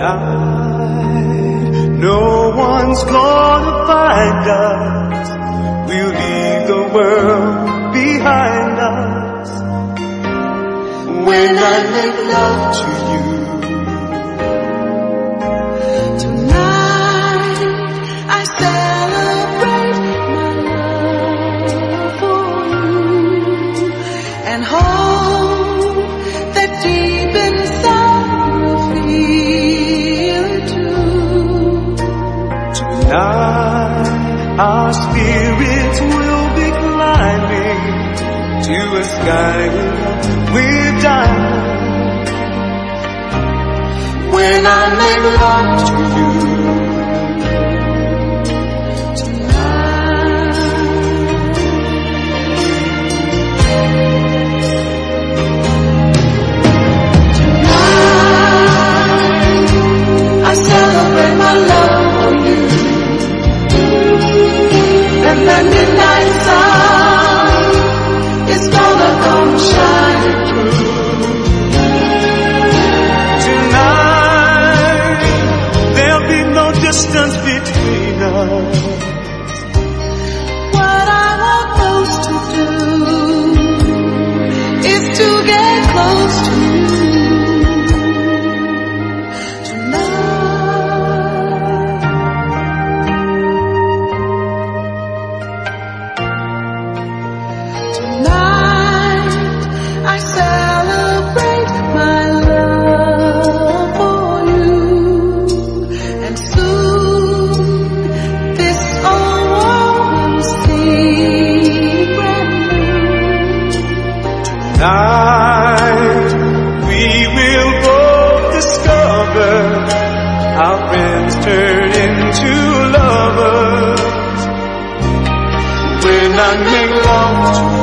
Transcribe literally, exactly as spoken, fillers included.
Tonight, no one's gonna find us. We'll leave the world behind us. When I make love to you. Tonight, I celebrate my love for you and hope that deep inside you'll feel it too. Tonight, our spirits will be climbing to a sky with diamonds. When I make love to you. I celebrate my love for you, and the midnight sun is gonna come shining through. Tonight, there'll be no distance between us. What I want most to do is to get close to you. I celebrate my love for you, and soon this old world will seem brand new. Tonight, we will both discover our friends turn into lovers. When I make love to you.